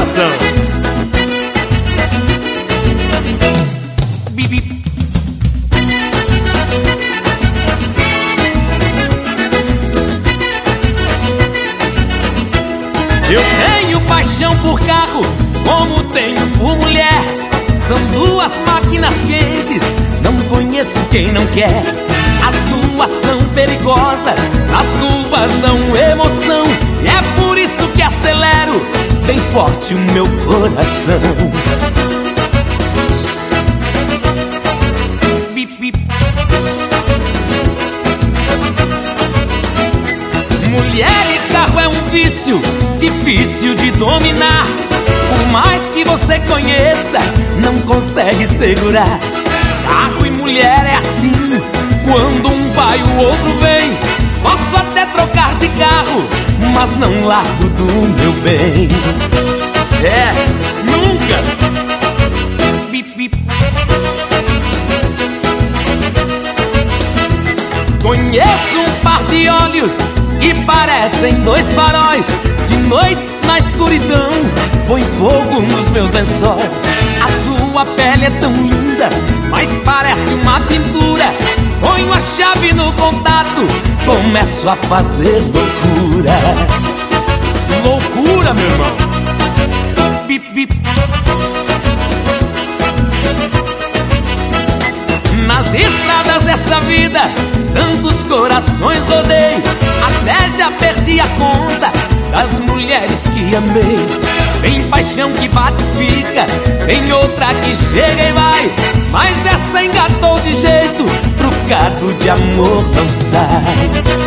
coração. Eu tenho paixão por carro, como tenho por mulher. São duas máquinas quentes, não conheço quem não quer. As duas são perigosas, as curvas dão emoção. E é por isso que acelero bem forte o meu coração. Bip, bip. Mulher e carro é um vício difícil de dominar. Por mais que você conheça, não consegue segurar. Carro e mulher é assim, quando um vai o outro vem. Posso até trocar de carro, mas não largo do meu bem. É, nunca. Bip, bip. Conheço um par de olhos que parecem dois faróis. De noite na escuridão põe fogo nos meus lençóis. A sua pele é tão linda, mas parece uma pintura. Ponho a chave no contato, começo a fazer loucura. Loucura, meu irmão. Bip, bip. Nas estradas dessa vida, tantos corações rodei. Até já perdi a conta das mulheres que amei. Tem paixão que bate e fica, tem outra que chega e vai. Mas essa engatou de jeito, trucado de amor não sai.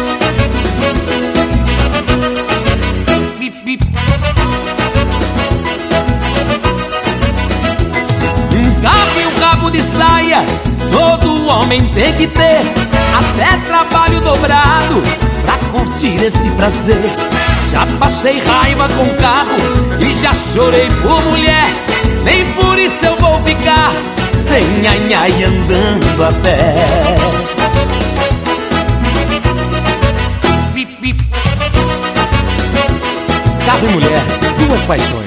Bip, bip. Um carro e um rabo de saia todo homem tem que ter. Até trabalho dobrado pra curtir esse prazer. Já passei raiva com carro e já chorei por mulher. Nem por isso eu vou ficar sem nhanhá e andando a pé. Bip, bip. Carro e mulher, duas paixões.